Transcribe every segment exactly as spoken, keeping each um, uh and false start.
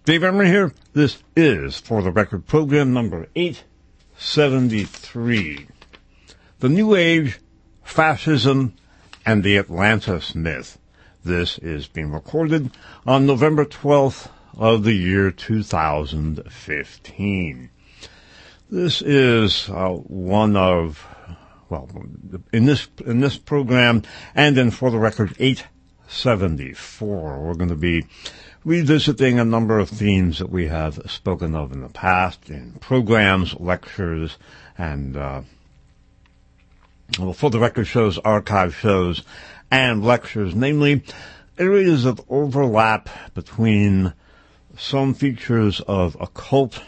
Dave Emery here. This is For the Record program number eight seventy-three. The New Age, Fascism, and the Atlantis Myth. This is being recorded on November twelfth of the year two thousand fifteen. This is uh, one of, well, in this in this program and in For the Record eight seventy-four, we're going to be revisiting a number of themes that we have spoken of in the past in programs, lectures, and uh, well, For the Record shows, archive shows, and lectures, namely areas of overlap between some features of occult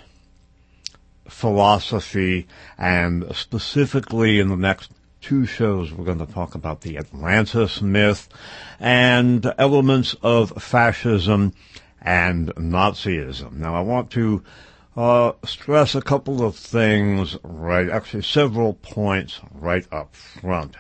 philosophy, and specifically in the next two shows we're going to talk about the Atlantis myth and elements of fascism and Nazism. Now I want to uh, stress a couple of things, right, actually several points right up front,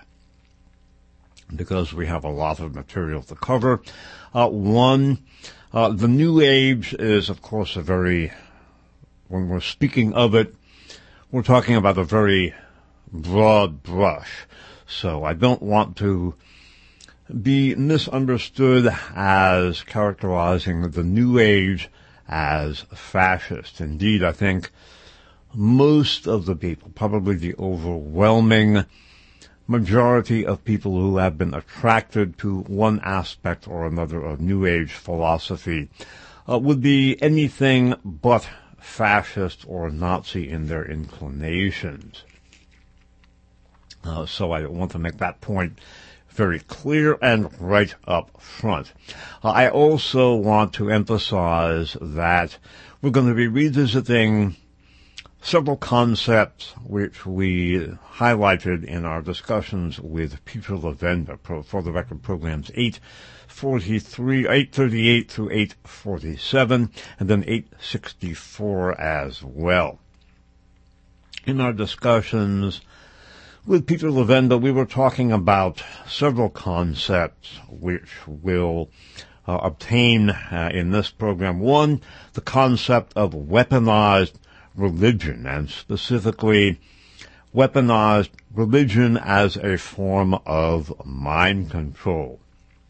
because we have a lot of material to cover. Uh, one, uh, the New Age is, of course, a very, when we're speaking of it, we're talking about a very broad brush. So I don't want to be misunderstood as characterizing the New Age as fascist. Indeed, I think most of the people, probably the overwhelming majority of people who have been attracted to one aspect or another of New Age philosophy uh, would be anything but fascist or Nazi in their inclinations. Uh, so I want to make that point very clear and right up front. Uh, I also want to emphasize that we're going to be revisiting several concepts which we highlighted in our discussions with Peter Levenda pro, for the record programs eight forty-three, eight thirty-eight through eight forty-seven, and then eight sixty-four as well. In our discussions with Peter Levenda, we were talking about several concepts which will uh, obtain uh, in this program. One, the concept of weaponized religion, and specifically weaponized religion as a form of mind control.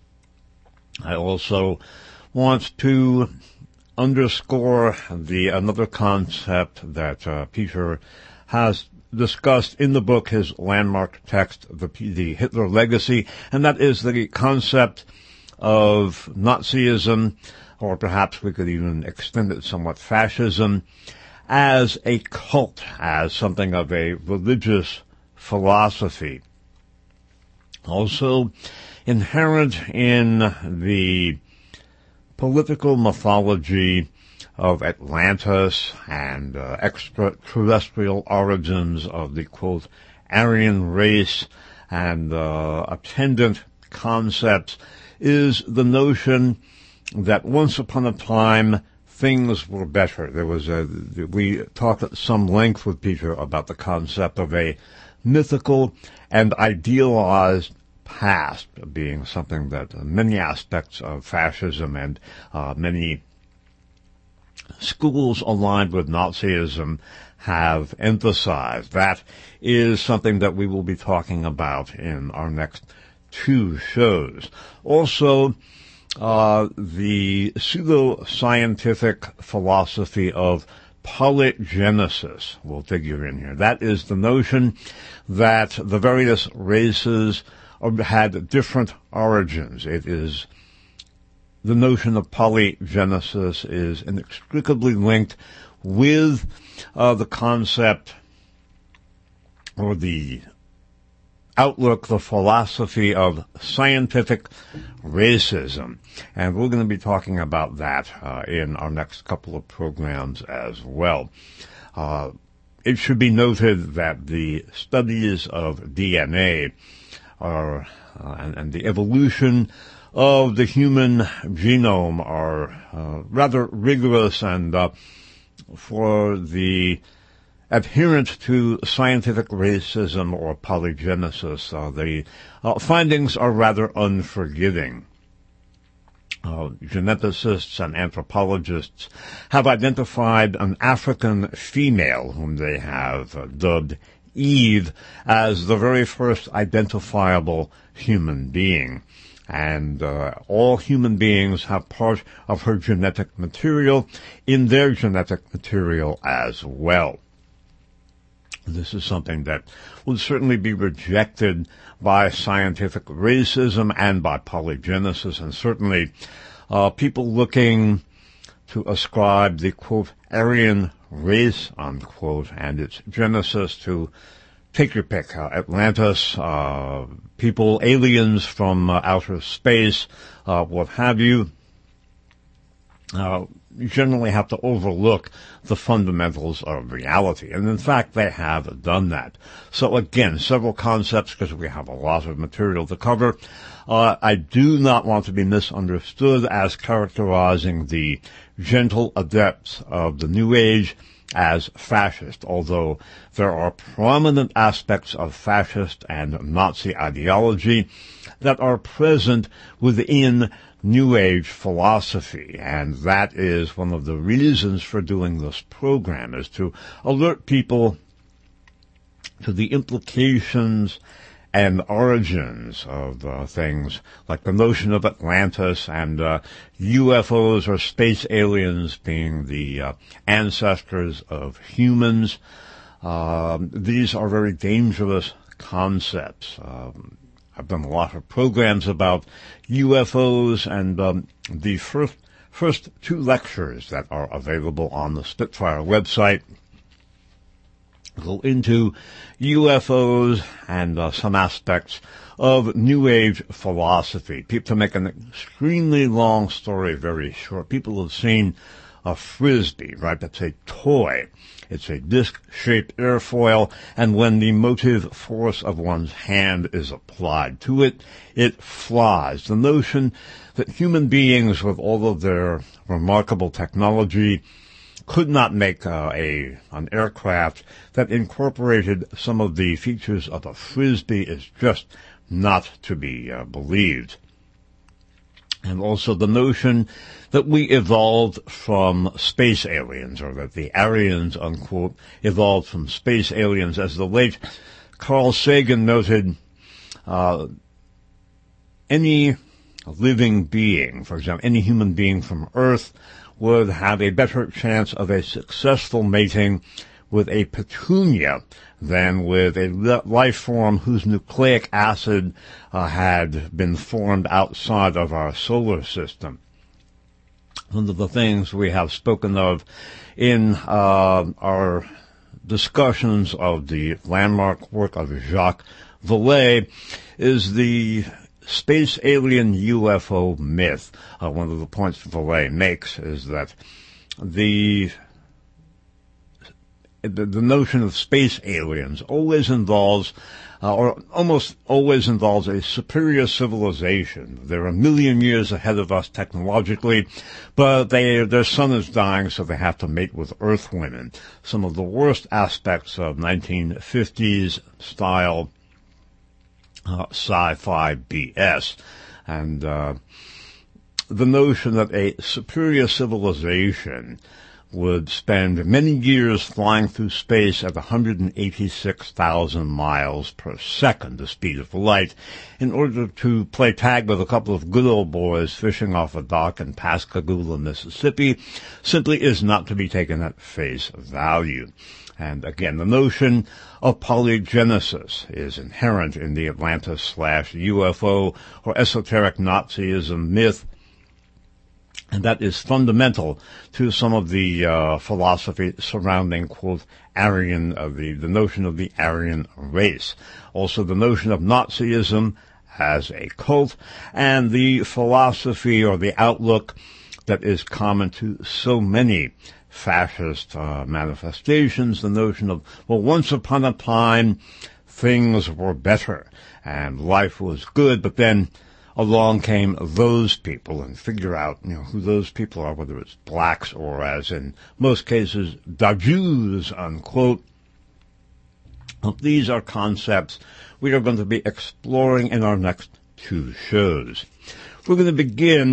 I also want to underscore the another concept that uh, Peter has discussed in the book, his landmark text, the, the Hitler Legacy, and that is the concept of Nazism, or perhaps we could even extend it somewhat, fascism, as a cult, as something of a religious philosophy. Also, inherent in the political mythology of Atlantis and uh, extraterrestrial origins of the, quote, Aryan race and uh, attendant concepts is the notion that once upon a time things were better. There was a, we talked at some length with Peter about the concept of a mythical and idealized past being something that many aspects of fascism and uh, many schools aligned with Nazism have emphasized. That is something that we will be talking about in our next two shows. Also, uh, the pseudo-scientific philosophy of polygenesis will figure in here. That is the notion that the various races had different origins. It is the notion of polygenesis is inextricably linked with uh, the concept or the outlook, the philosophy of scientific racism. And we're going to be talking about that uh, in our next couple of programs as well. Uh, it should be noted that the studies of D N A are, uh, and, and the evolution of the human genome are uh, rather rigorous, and uh, for the adherent to scientific racism or polygenesis, uh, the uh, findings are rather unforgiving. Uh, geneticists and anthropologists have identified an African female whom they have uh, dubbed Eve as the very first identifiable human being. And uh, all human beings have part of her genetic material in their genetic material as well. This is something that would certainly be rejected by scientific racism and by polygenesis, and certainly uh, people looking to ascribe the, quote, Aryan race, unquote, and its genesis to, take your pick, uh, Atlantis, uh, people, aliens from uh, outer space, uh, what have you. Uh, you generally have to overlook the fundamentals of reality. And in fact, they have done that. So again, several concepts, because we have a lot of material to cover. Uh, I do not want to be misunderstood as characterizing the gentle adepts of the New Age as fascist, although there are prominent aspects of fascist and Nazi ideology that are present within New Age philosophy, and that is one of the reasons for doing this program, is to alert people to the implications and origins of uh, things like the notion of Atlantis and uh, U F Os or space aliens being the uh, ancestors of humans. Um, these are very dangerous concepts. Um, I've done a lot of programs about U F Os, and um, the first first two lectures that are available on the Spitfire website go into U F Os and uh, some aspects of New Age philosophy. People, to make an extremely long story very short, people have seen a Frisbee, right? That's a toy. It's a disc-shaped airfoil, and when the motive force of one's hand is applied to it, it flies. The notion that human beings, with all of their remarkable technology, could not make uh, a an aircraft that incorporated some of the features of a Frisbee is just not to be uh, believed. And also the notion that we evolved from space aliens, or that the Aryans, unquote, evolved from space aliens. As the late Carl Sagan noted, uh, any living being, for example, any human being from Earth, would have a better chance of a successful mating with a petunia than with a life form whose nucleic acid uh, had been formed outside of our solar system. One of the things we have spoken of in uh, our discussions of the landmark work of Jacques Vallée is the space alien U F O myth. Uh, one of the points Vallée makes is that the The, the notion of space aliens always involves, uh, or almost always involves, a superior civilization. They're a million years ahead of us technologically, but they, their sun is dying, so they have to mate with Earth women. Some of the worst aspects of nineteen fifties style uh, sci-fi B S. And uh, the notion that a superior civilization would spend many years flying through space at one hundred eighty-six thousand miles per second, the speed of light, in order to play tag with a couple of good old boys fishing off a dock in Pascagoula, Mississippi, simply is not to be taken at face value. And again, the notion of polygenesis is inherent in the Atlantis slash U F O or esoteric Nazism myth, and that is fundamental to some of the uh, philosophy surrounding, quote, Aryan, uh, the, the notion of the Aryan race. Also the notion of Nazism as a cult, and the philosophy or the outlook that is common to so many fascist uh, manifestations, the notion of, well, once upon a time, things were better, and life was good, but then along came those people, and figure out, you know, who those people are, whether it's blacks or, as in most cases, the Jews, unquote. Well, these are concepts we are going to be exploring in our next two shows. We're going to begin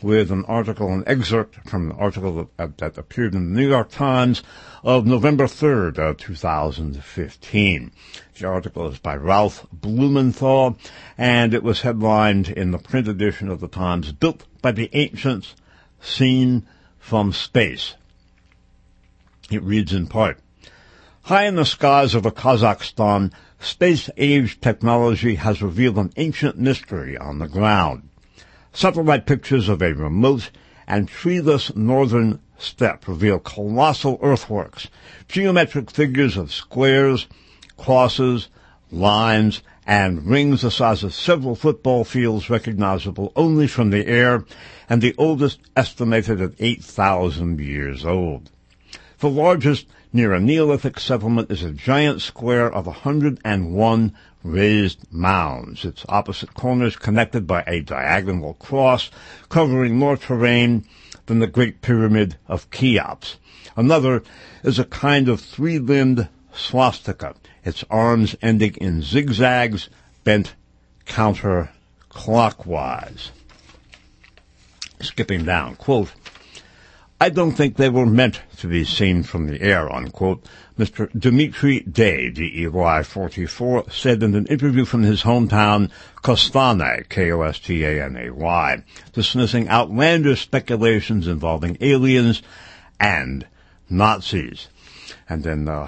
with an article, an excerpt from an article that, that appeared in the New York Times of November third, uh, two thousand fifteen. The article is by Ralph Blumenthal, and it was headlined in the print edition of the Times, "Built by the Ancients, Seen from Space." It reads in part, "High in the skies over Kazakhstan, space-age technology has revealed an ancient mystery on the ground. Satellite pictures of a remote and treeless northern steppe reveal colossal earthworks, geometric figures of squares, crosses, lines, and rings the size of several football fields recognizable only from the air, and the oldest estimated at eight thousand years old. The largest near a Neolithic settlement is a giant square of one hundred one raised mounds, its opposite corners connected by a diagonal cross covering more terrain than the Great Pyramid of Cheops. Another is a kind of three-limbed swastika, its arms ending in zigzags bent counterclockwise." Skipping down, quote, "I don't think they were meant to be seen from the air," unquote, Mister Dmitry Day, D E Y forty-four, said in an interview from his hometown, Kostanay, K O S T A N A Y, dismissing outlandish speculations involving aliens and Nazis. And then uh,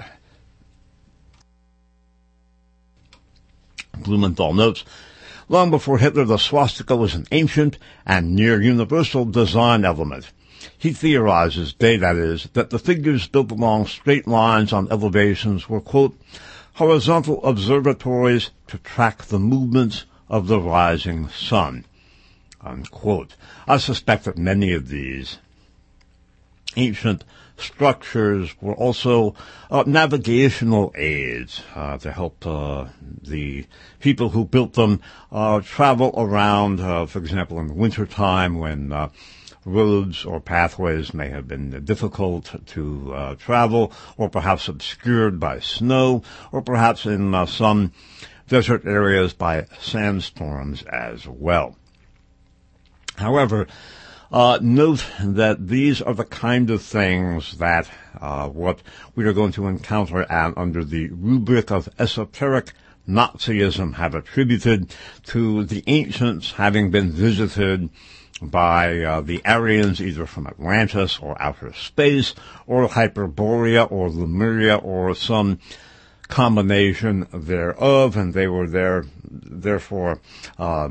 Blumenthal notes, "Long before Hitler, the swastika was an ancient and near-universal design element. He theorizes, Day that is, that the figures built along straight lines on elevations were, quote, horizontal observatories to track the movements of the rising sun," unquote. I suspect that many of these ancient structures were also uh, navigational aids uh, to help uh, the people who built them uh, travel around, uh, for example, in the wintertime when uh, roads or pathways may have been difficult to uh, travel, or perhaps obscured by snow, or perhaps in uh, some desert areas by sandstorms as well. However, uh, note that these are the kind of things that uh, what we are going to encounter and under the rubric of esoteric Nazism have attributed to the ancients having been visited by uh, the Aryans, either from Atlantis or outer space, or Hyperborea or Lemuria, or some combination thereof, and they were there, therefore, uh,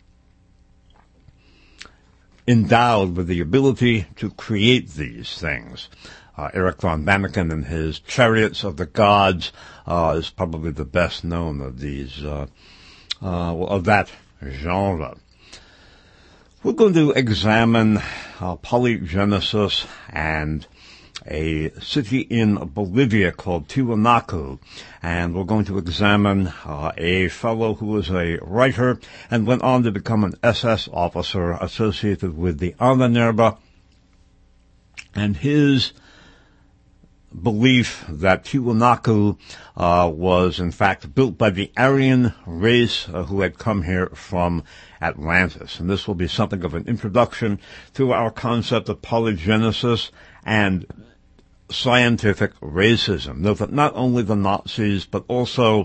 endowed with the ability to create these things. Uh, Eric von Daniken and his Chariots of the Gods uh, is probably the best known of these, uh, uh, of that genre. We're going to examine uh, polygenesis and a city in Bolivia called Tiwanaku, and we're going to examine uh, a fellow who was a writer and went on to become an S S officer associated with the Ahnenerbe, and his belief that Tiwanaku uh, was in fact built by the Aryan race uh, who had come here from Atlantis. And this will be something of an introduction to our concept of polygenesis and scientific racism. Note that not only the Nazis, but also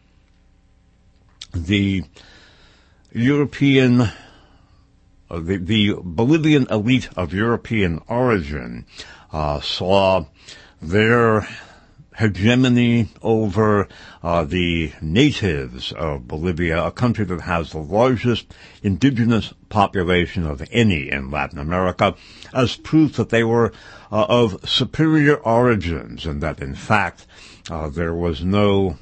the European, uh, the, the Bolivian elite of European origin uh, saw their hegemony over uh, the natives of Bolivia, a country that has the largest indigenous population of any in Latin America, as proof that they were uh, of superior origins, and that in fact uh, there was no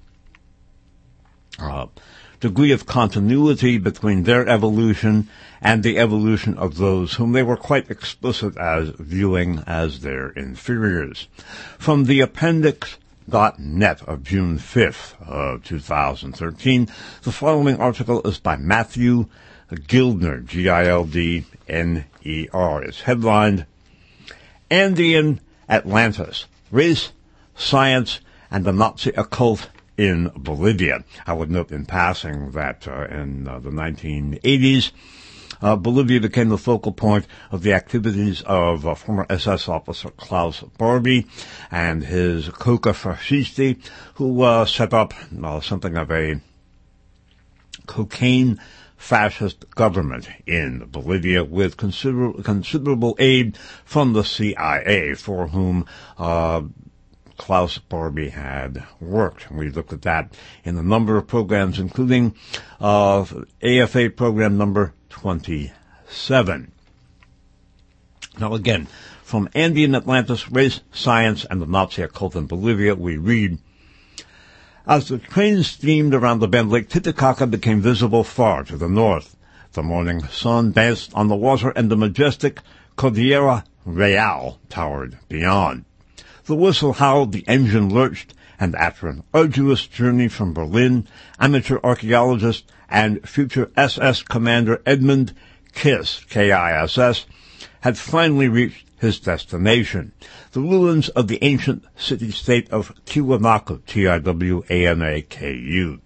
uh, degree of continuity between their evolution and the evolution of those whom they were quite explicit as viewing as their inferiors. From the appendix dot net of June fifth of two thousand thirteen, the following article is by Matthew Gildner, G I L D N E R. It's headlined, Andean Atlantis, Race, Science, and the Nazi Occult in Bolivia. I would note in passing that uh, in uh, the nineteen eighties, uh, Bolivia became the focal point of the activities of uh, former S S officer Klaus Barbie and his Coca Fascisti, who uh, set up uh, something of a cocaine fascist government in Bolivia with consider- considerable aid from the C I A, for whom uh, Klaus Barbie had worked. We looked at that in a number of programs, including uh, A F A program number twenty-seven. Now again, from Andean Atlantis, Race, Science, and the Nazi Occult in Bolivia, we read, as the train steamed around the bend, Lake Titicaca became visible far to the north. The morning sun danced on the water, and the majestic Cordillera Real towered beyond. The whistle howled, the engine lurched, and after an arduous journey from Berlin, amateur archaeologist and future S S commander Edmund Kiss, K I S S, had finally reached his destination, the ruins of the ancient city-state of Tiwanaku, T I W A N A K U.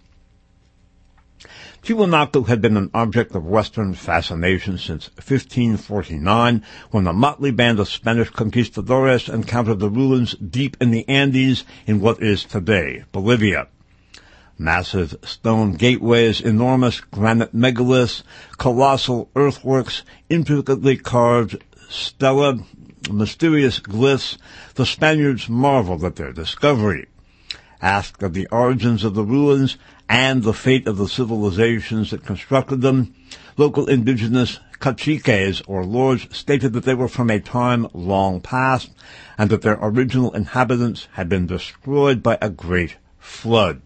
Tiwanaku had been an object of Western fascination since fifteen forty-nine, when a motley band of Spanish conquistadores encountered the ruins deep in the Andes in what is today Bolivia. Massive stone gateways, enormous granite megaliths, colossal earthworks, intricately carved stela, mysterious glyphs, the Spaniards marveled at their discovery. Asked of the origins of the ruins and the fate of the civilizations that constructed them, local indigenous caciques, or lords, stated that they were from a time long past, and that their original inhabitants had been destroyed by a great flood.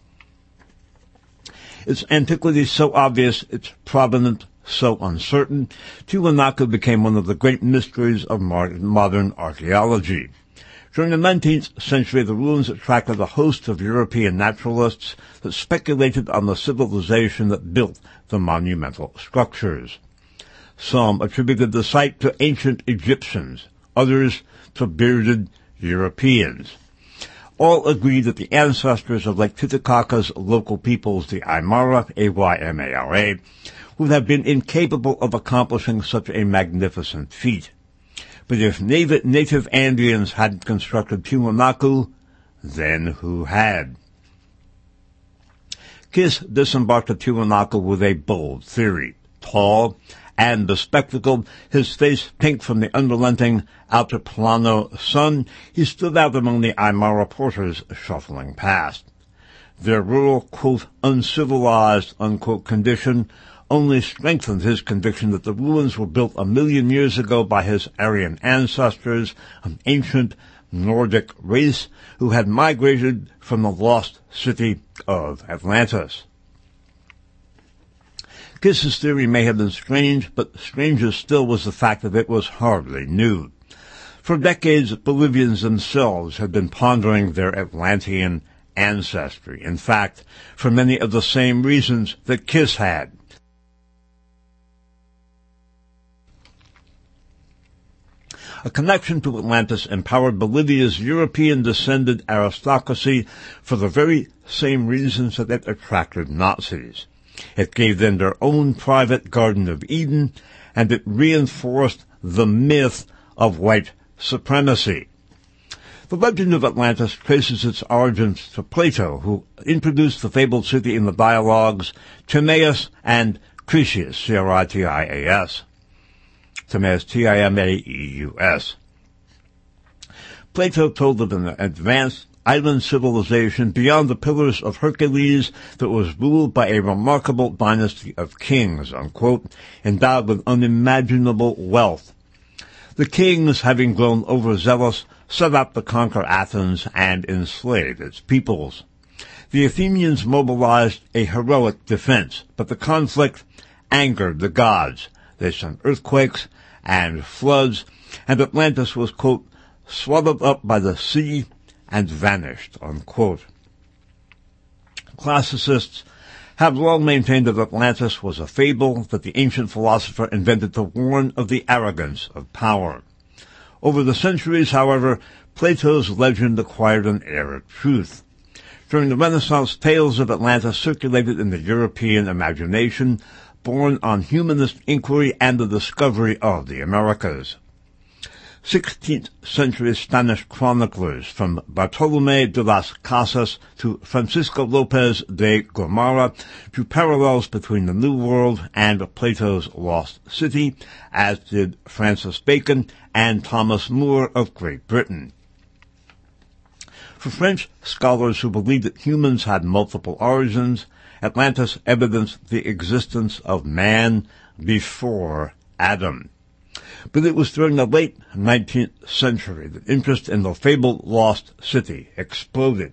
Its antiquity so obvious, its provenance so uncertain, Tiwanaku became one of the great mysteries of modern archaeology. During the nineteenth century, the ruins attracted a host of European naturalists that speculated on the civilization that built the monumental structures. Some attributed the site to ancient Egyptians, others to bearded Europeans. All agreed that the ancestors of Lake Titicaca's local peoples, the Aymara, A Y M A R A, would have been incapable of accomplishing such a magnificent feat. But if native, native Andeans hadn't constructed Tiwanaku, then who had? Kiss disembarked at Tiwanaku with a bold theory. Tall and bespectacled, his face pink from the unrelenting Altiplano sun, he stood out among the Aymara porters shuffling past. Their rural, quote, uncivilized, unquote, condition only strengthened his conviction that the ruins were built a million years ago by his Aryan ancestors, an ancient Nordic race who had migrated from the lost city of Atlantis. Kiss's theory may have been strange, but stranger still was the fact that it was hardly new. For decades, Bolivians themselves had been pondering their Atlantean ancestry. In fact, for many of the same reasons that Kiss had. A connection to Atlantis empowered Bolivia's European-descended aristocracy for the very same reasons that it attracted Nazis. It gave them their own private Garden of Eden, and it reinforced the myth of white supremacy. The legend of Atlantis traces its origins to Plato, who introduced the fabled city in the dialogues Timaeus and Critias, C R I T I A S. Timaeus, T I M A E U S. Plato told of an advanced island civilization beyond the Pillars of Hercules that was ruled by a remarkable dynasty of kings, unquote, endowed with unimaginable wealth. The kings, having grown overzealous, set out to conquer Athens and enslave its peoples. The Athenians mobilized a heroic defense, but the conflict angered the gods. They sent earthquakes and floods, and Atlantis was, quote, swallowed up by the sea and vanished, unquote. Classicists have long maintained that Atlantis was a fable that the ancient philosopher invented to warn of the arrogance of power. Over the centuries, however, Plato's legend acquired an air of truth. During the Renaissance, tales of Atlantis circulated in the European imagination, born on humanist inquiry and the discovery of the Americas. sixteenth century Spanish chroniclers from Bartolomé de las Casas to Francisco López de Gomara drew parallels between the New World and Plato's Lost City, as did Francis Bacon and Thomas More of Great Britain. For French scholars who believed that humans had multiple origins, Atlantis evidenced the existence of man before Adam. But it was during the late nineteenth century that interest in the fabled lost city exploded.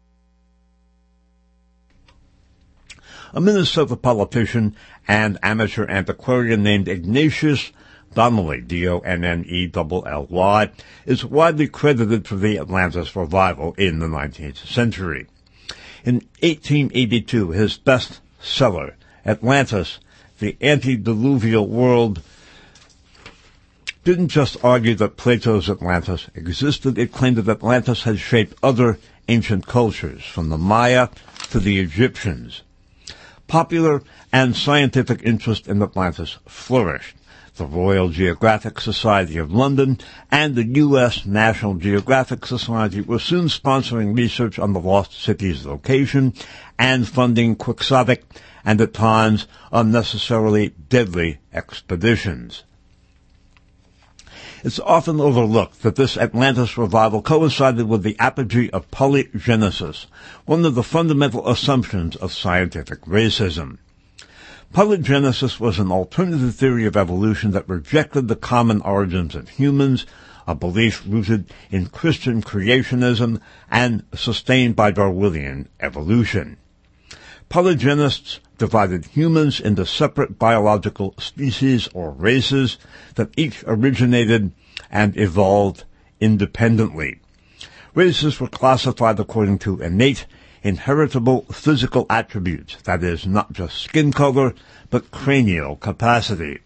A Minnesota politician and amateur antiquarian named Ignatius Donnelly, D O N N E L L Y, is widely credited for the Atlantis revival in the nineteenth century. In eighteen eighty-two, his bestseller, Atlantis, the Antediluvial World, didn't just argue that Plato's Atlantis existed, it claimed that Atlantis had shaped other ancient cultures, from the Maya to the Egyptians. Popular and scientific interest in Atlantis flourished. The Royal Geographic Society of London and the U S National Geographic Society were soon sponsoring research on the lost city's location and funding quixotic and at times unnecessarily deadly expeditions. It's often overlooked that this Atlantis revival coincided with the apogee of polygenesis, one of the fundamental assumptions of scientific racism. Polygenesis was an alternative theory of evolution that rejected the common origins of humans, a belief rooted in Christian creationism and sustained by Darwinian evolution. Polygenists divided humans into separate biological species or races that each originated and evolved independently. Races were classified according to innate, inheritable physical attributes, that is, not just skin color, but cranial capacity.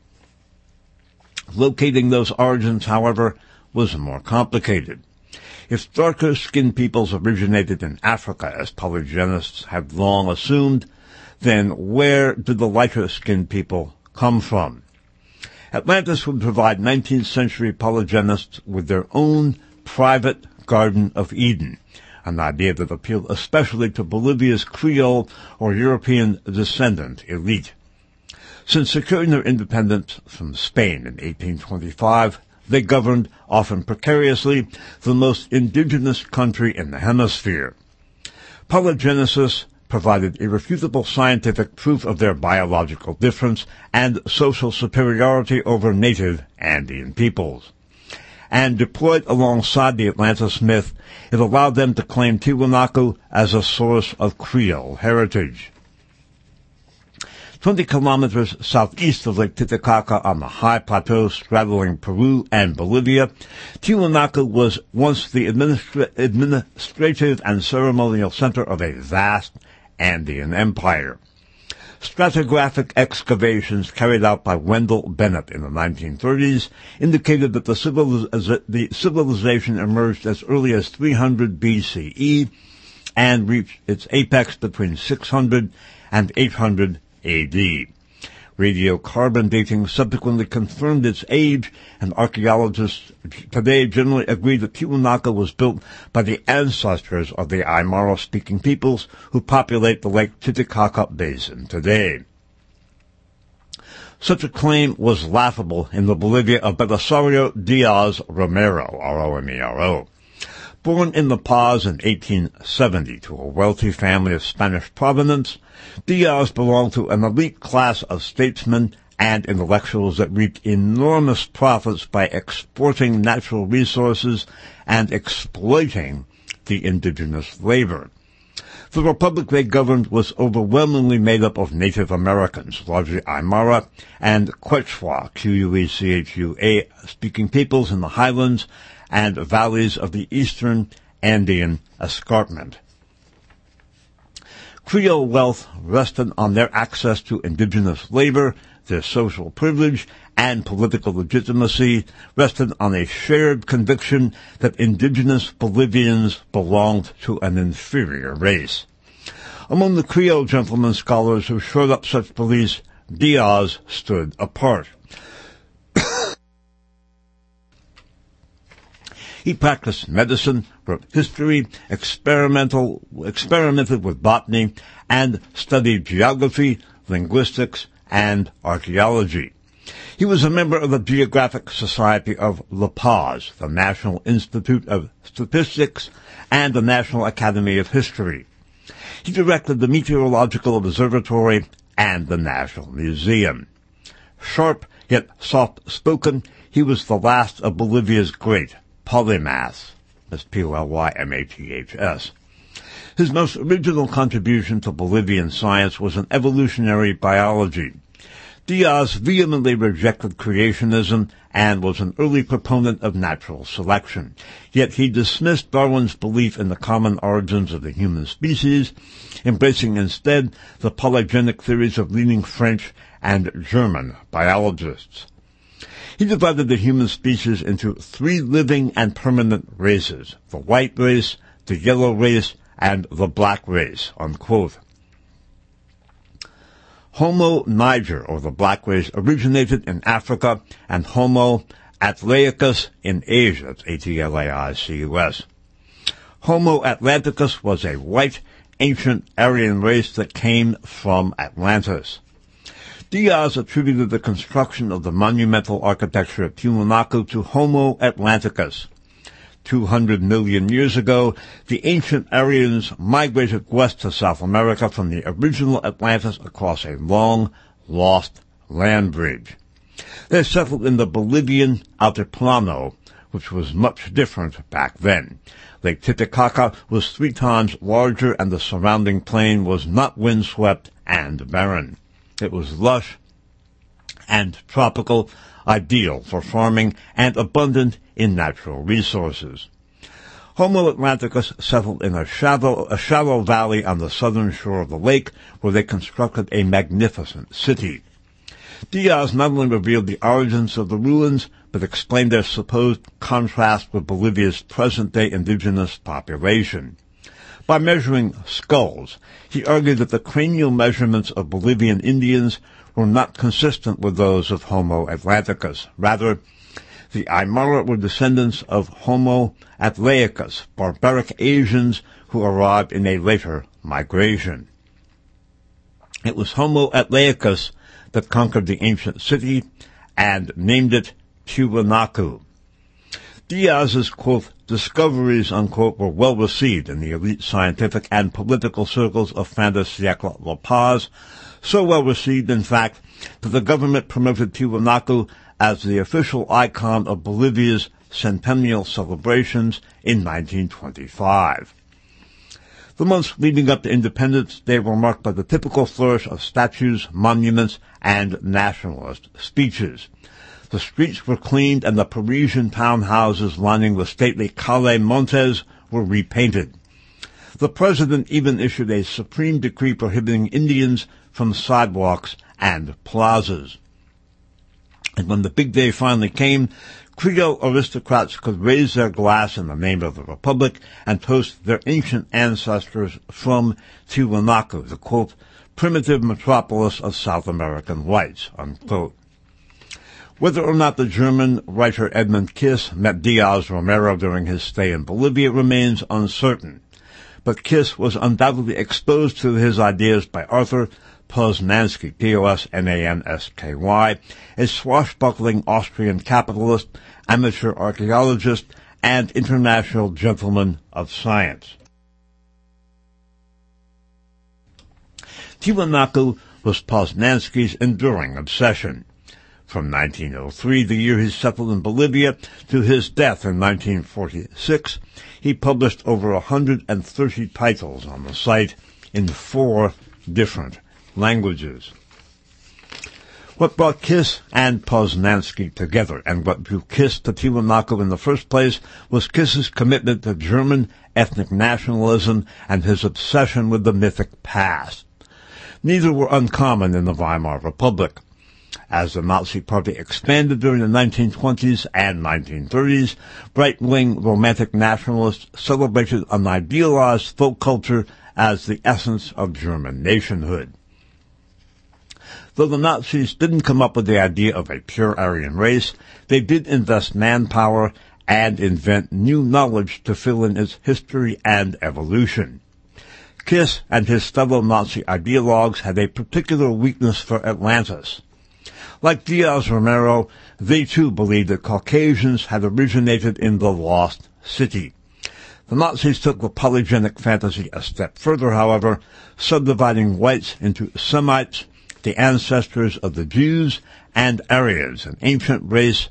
Locating those origins, however, was more complicated. If darker-skinned peoples originated in Africa, as polygenists had long assumed, then where did the lighter-skinned people come from? Atlantis would provide nineteenth century polygenists with their own private Garden of Eden, an idea that appealed especially to Bolivia's Creole or European descendant elite. Since securing their independence from Spain in eighteen twenty-five, they governed, often precariously, the most indigenous country in the hemisphere. Polygenesis provided irrefutable scientific proof of their biological difference and social superiority over native Andean peoples. And deployed alongside the Atlantis myth, it allowed them to claim Tiwanaku as a source of Creole heritage. Twenty kilometers southeast of Lake Titicaca on the high plateau straddling Peru and Bolivia, Tiwanaku was once the administra- administrative and ceremonial center of a vast Andean empire. Stratigraphic excavations carried out by Wendell Bennett in the nineteen thirties indicated that the, civiliz- the civilization emerged as early as three hundred B C E and reached its apex between six hundred and eight hundred A D. Radiocarbon dating subsequently confirmed its age, and archaeologists today generally agree that Tiwanaku was built by the ancestors of the Aymara-speaking peoples who populate the Lake Titicaca Basin today. Such a claim was laughable in the Bolivia of Belisario Diaz Romero, R O M E R O. Born in La Paz in eighteen seventy to a wealthy family of Spanish provenance, Diaz belonged to an elite class of statesmen and intellectuals that reaped enormous profits by exporting natural resources and exploiting the indigenous labor. The republic they governed was overwhelmingly made up of Native Americans, largely Aymara and Quechua, Q U E C H U A, speaking peoples in the highlands and valleys of the eastern Andean escarpment. Creole wealth rested on their access to indigenous labor, their social privilege, and political legitimacy rested on a shared conviction that indigenous Bolivians belonged to an inferior race. Among the Creole gentlemen scholars who shored up such beliefs, Diaz stood apart. He practiced medicine, wrote history, experimental, experimented with botany, and studied geography, linguistics, and archaeology. He was a member of the Geographic Society of La Paz, the National Institute of Statistics, and the National Academy of History. He directed the Meteorological Observatory and the National Museum. Sharp, yet soft-spoken, he was the last of Bolivia's great polymaths. That's P O L Y M A T H S. His most original contribution to Bolivian science was in evolutionary biology. Diaz vehemently rejected creationism and was an early proponent of natural selection. Yet he dismissed Darwin's belief in the common origins of the human species, embracing instead the polygenic theories of leading French and German biologists. He divided the human species into three living and permanent races, the white race, the yellow race, and the black race, unquote. Homo niger, or the black race, originated in Africa, and Homo atlaicus in Asia. That's A T L A I C U S. Homo atlanticus was a white, ancient Aryan race that came from Atlantis. Diaz attributed the construction of the monumental architecture of Tiwanaku to Homo atlanticus. Two hundred million years ago, the ancient Aryans migrated west to South America from the original Atlantis across a long, lost land bridge. They settled in the Bolivian Altiplano, which was much different back then. Lake Titicaca was three times larger, and the surrounding plain was not windswept and barren. It was lush and tropical, ideal for farming, and abundant in natural resources. Homo atlanticus settled in a shallow, a shallow valley on the southern shore of the lake, where they constructed a magnificent city. Diaz not only revealed the origins of the ruins, but explained their supposed contrast with Bolivia's present-day indigenous population. By measuring skulls, he argued that the cranial measurements of Bolivian Indians were not consistent with those of Homo atlanticus. Rather, the Aymara were descendants of Homo atlaicus, barbaric Asians who arrived in a later migration. It was Homo atlaicus that conquered the ancient city and named it Tiwanaku. Diaz's, quote, discoveries, unquote, were well received in the elite scientific and political circles of fin de siècle La Paz, so well received, in fact, that the government promoted Tiwanaku as the official icon of Bolivia's centennial celebrations in nineteen twenty-five. The months leading up to Independence Day were marked by the typical flourish of statues, monuments, and nationalist speeches. The streets were cleaned, and the Parisian townhouses lining the stately Calle Montes were repainted. The president even issued a supreme decree prohibiting Indians from sidewalks and plazas. And when the big day finally came, Creole aristocrats could raise their glass in the name of the Republic and toast their ancient ancestors from Tiwanaku, the, quote, primitive metropolis of South American whites, unquote. Whether or not the German writer Edmund Kiss met Diaz Romero during his stay in Bolivia remains uncertain, but Kiss was undoubtedly exposed to his ideas by Arthur Poznansky, P O S N A N S K Y, a swashbuckling Austrian capitalist, amateur archaeologist, and international gentleman of science. Tiwanaku was Poznansky's enduring obsession. From nineteen oh three, the year he settled in Bolivia, to his death in nineteen forty-six, he published over one hundred thirty titles on the site in four different languages. What brought Kiss and Poznansky together, and what drew Kiss to Tiwanaku in the first place, was Kiss's commitment to German ethnic nationalism and his obsession with the mythic past. Neither were uncommon in the Weimar Republic. As the Nazi Party expanded during the nineteen twenties and nineteen thirties, right-wing romantic nationalists celebrated an idealized folk culture as the essence of German nationhood. Though the Nazis didn't come up with the idea of a pure Aryan race, they did invest manpower and invent new knowledge to fill in its history and evolution. Kiss and his fellow Nazi ideologues had a particular weakness for Atlantis. Like Diaz-Romero, they too believed that Caucasians had originated in the lost city. The Nazis took the polygenic fantasy a step further, however, subdividing whites into Semites, the ancestors of the Jews, and Aryans, an ancient race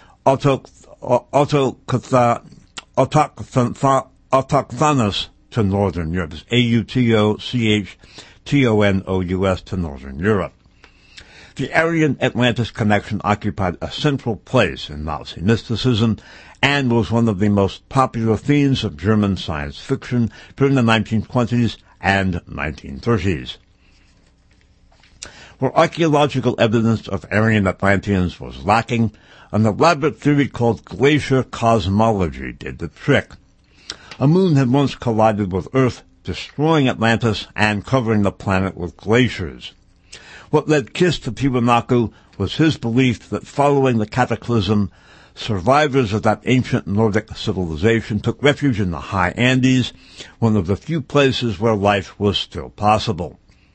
autochthonous to Northern Europe. It's A U T O C H T O N O U S to Northern Europe. The Aryan-Atlantis connection occupied a central place in Nazi mysticism and was one of the most popular themes of German science fiction during the nineteen twenties and nineteen thirties. Where archaeological evidence of Aryan Atlanteans was lacking, an elaborate theory called glacier cosmology did the trick. A moon had once collided with Earth, destroying Atlantis and covering the planet with glaciers. What led Kiss to Tiwanaku was his belief that following the cataclysm, survivors of that ancient Nordic civilization took refuge in the high Andes, one of the few places where life was still possible.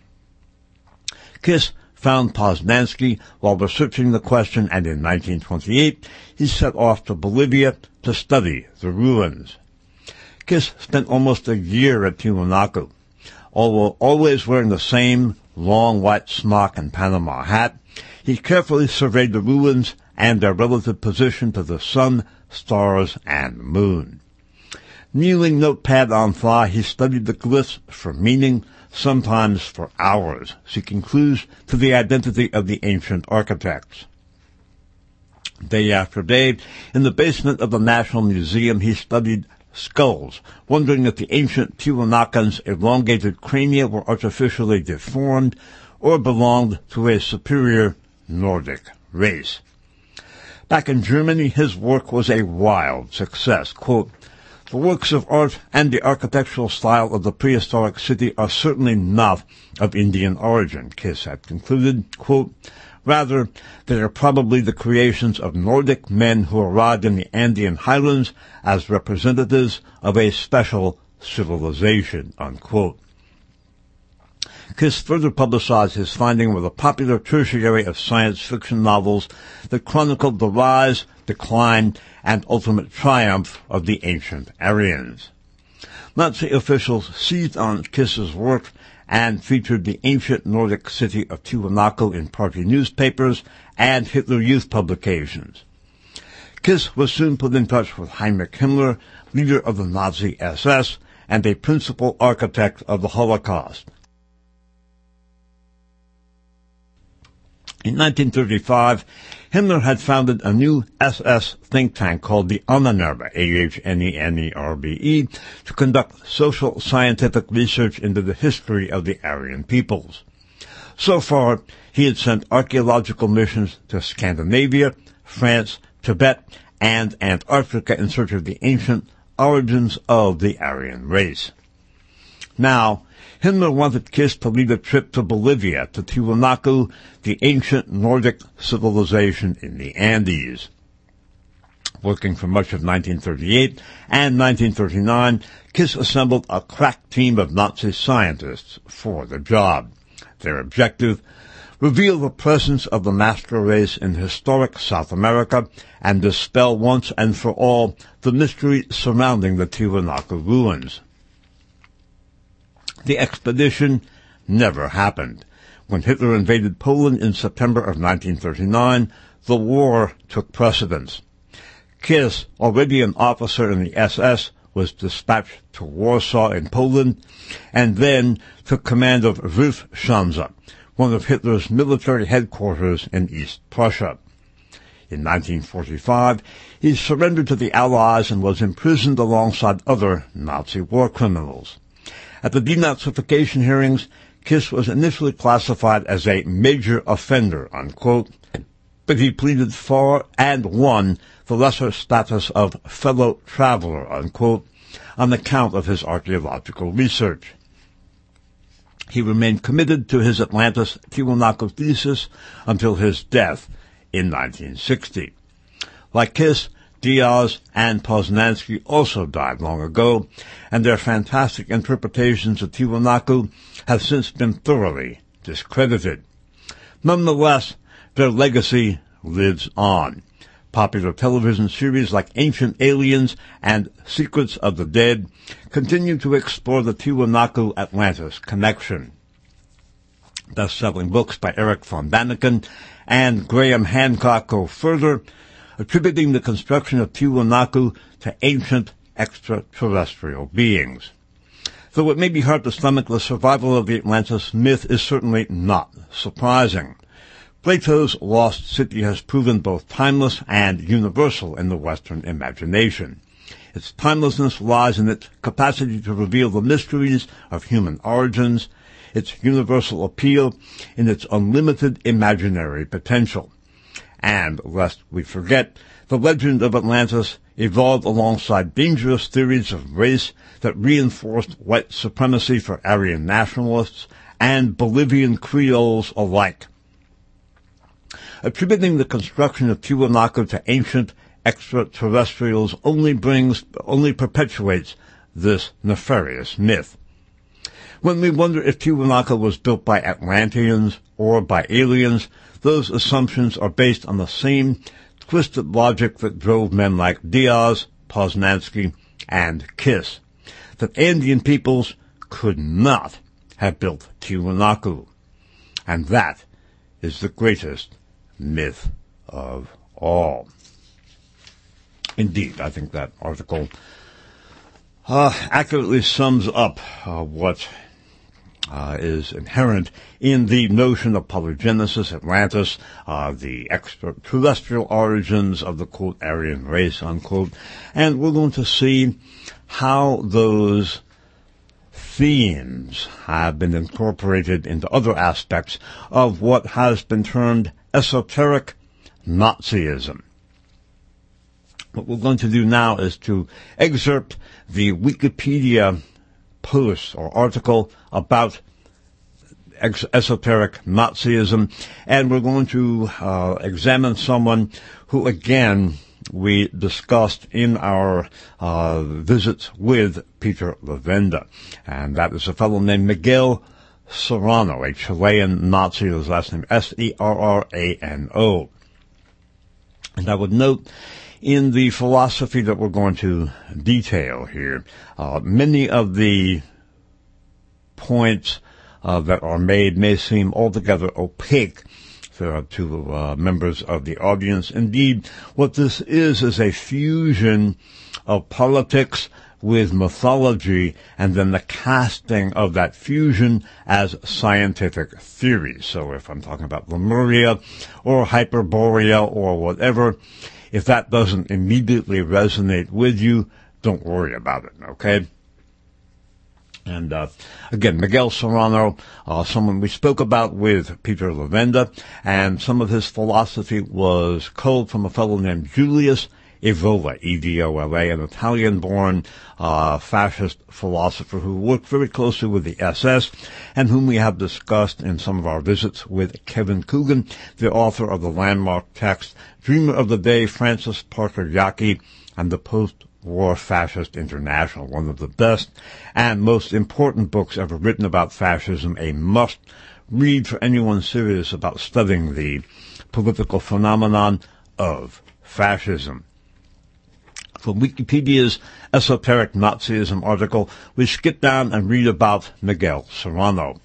Kiss found Poznansky while researching the question, and in nineteen twenty-eight he set off to Bolivia to study the ruins. Kiss spent almost a year at Tiwanaku. Although always wearing the same long white smock and Panama hat, he carefully surveyed the ruins and their relative position to the sun, stars, and moon. Kneeling notepad on thigh, he studied the glyphs for meaning, sometimes for hours, seeking clues to the identity of the ancient architects. Day after day, in the basement of the National Museum, he studied skulls, wondering if the ancient Tiwanakans' elongated crania were artificially deformed or belonged to a superior Nordic race. Back in Germany, his work was a wild success. Quote, "The works of art and the architectural style of the prehistoric city are certainly not of Indian origin," Kiss had concluded. Quote, "Rather, they are probably the creations of Nordic men who arrived in the Andean highlands as representatives of a special civilization," unquote. Kiss further publicized his finding with a popular tertiary of science fiction novels that chronicled the rise, decline, and ultimate triumph of the ancient Aryans. Nazi officials seized on Kiss's work and featured the ancient Nordic city of Tiwanaku in party newspapers and Hitler Youth publications. Kiss was soon put in touch with Heinrich Himmler, leader of the Nazi S S and a principal architect of the Holocaust. In nineteen thirty-five, Himmler had founded a new S S think tank called the Ahnenerbe, A H N E N E R B E, to conduct social scientific research into the history of the Aryan peoples. So far, he had sent archaeological missions to Scandinavia, France, Tibet, and Antarctica in search of the ancient origins of the Aryan race. Now, Himmler wanted Kiss to lead a trip to Bolivia, to Tiwanaku, the ancient Nordic civilization in the Andes. Working for much of nineteen thirty-eight and nineteen thirty-nine, Kiss assembled a crack team of Nazi scientists for the job. Their objective, reveal the presence of the master race in historic South America and dispel once and for all the mystery surrounding the Tiwanaku ruins. The expedition never happened. When Hitler invaded Poland in September of nineteen thirty-nine, the war took precedence. Kiss, already an officer in the S S, was dispatched to Warsaw in Poland, and then took command of Wolfschanze, one of Hitler's military headquarters in East Prussia. In nineteen forty-five, he surrendered to the Allies and was imprisoned alongside other Nazi war criminals. At the denazification hearings, Kiss was initially classified as a major offender, unquote, but he pleaded for and won the lesser status of fellow traveler, unquote, on account of his archaeological research. He remained committed to his Atlantis-Tiwanaku thesis until his death in nineteen sixty. Like Kiss, Diaz and Poznanski also died long ago, and their fantastic interpretations of Tiwanaku have since been thoroughly discredited. Nonetheless, their legacy lives on. Popular television series like Ancient Aliens and Secrets of the Dead continue to explore the Tiwanaku-Atlantis connection. Best-selling books by Eric von Daniken and Graham Hancock go further, attributing the construction of Tiwanaku to ancient extraterrestrial beings. Though it may be hard to stomach, the survival of the Atlantis myth is certainly not surprising. Plato's Lost City has proven both timeless and universal in the Western imagination. Its timelessness lies in its capacity to reveal the mysteries of human origins, its universal appeal in its unlimited imaginary potential. And, lest we forget, the legend of Atlantis evolved alongside dangerous theories of race that reinforced white supremacy for Aryan nationalists and Bolivian Creoles alike. Attributing the construction of Tiwanaku to ancient extraterrestrials only brings, only perpetuates this nefarious myth. When we wonder if Tiwanaku was built by Atlanteans or by aliens, those assumptions are based on the same twisted logic that drove men like Diaz, Poznanski, and Kiss, that Andean peoples could not have built Tiwanaku. And that is the greatest myth of all. Indeed, I think that article uh, accurately sums up uh, what uh, is inherent in the notion of polygenesis, Atlantis, uh, the extraterrestrial origins of the, quote, Aryan race, unquote, and we're going to see how those themes have been incorporated into other aspects of what has been termed esoteric Nazism. What we're going to do now is to excerpt the Wikipedia post or article about ex- esoteric Nazism, and we're going to uh, examine someone who, again, we discussed in our uh, visits with Peter Levenda, and that is a fellow named Miguel Serrano, a Chilean Nazi, his last name S E R R A N O. And I would note, in the philosophy that we're going to detail here, uh, many of the points uh, that are made may seem altogether opaque to, to uh, members of the audience. Indeed, what this is is a fusion of politics with mythology, and then the casting of that fusion as scientific theory. So if I'm talking about Lemuria or Hyperborea or whatever, if that doesn't immediately resonate with you, don't worry about it, okay? And uh, again, Miguel Serrano, uh, someone we spoke about with Peter Levenda, and some of his philosophy was culled from a fellow named Julius Evola, E V O L A, an Italian-born uh, fascist philosopher who worked very closely with the S S and whom we have discussed in some of our visits with Kevin Coogan, the author of the landmark text Dreamer of the Day, Francis Parker Yockey, and the Post-War Fascist International, one of the best and most important books ever written about fascism, a must-read for anyone serious about studying the political phenomenon of fascism. From Wikipedia's Esoteric Nazism article, we skip down and read about Miguel Serrano.